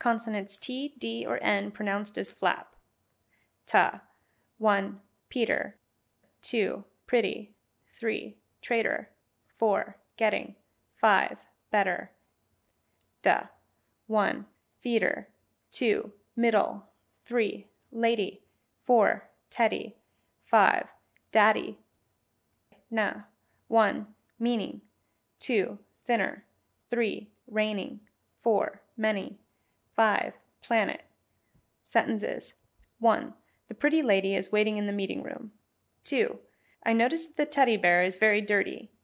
Consonants T, D, or N pronounced as flap. Ta. 1. Peter. 2. Pretty. 3. Traitor. 4. Getting. 5. Better. Da. 1. Feeder. 2. Middle. 3. Lady. 4. Teddy. 5. Daddy. Na. 1. Meaning. 2. Thinner. 3. Raining. 4. Many. 5. Planet. Sentences. 1. The pretty lady is waiting in the meeting room. 2. I noticed the teddy bear is very dirty.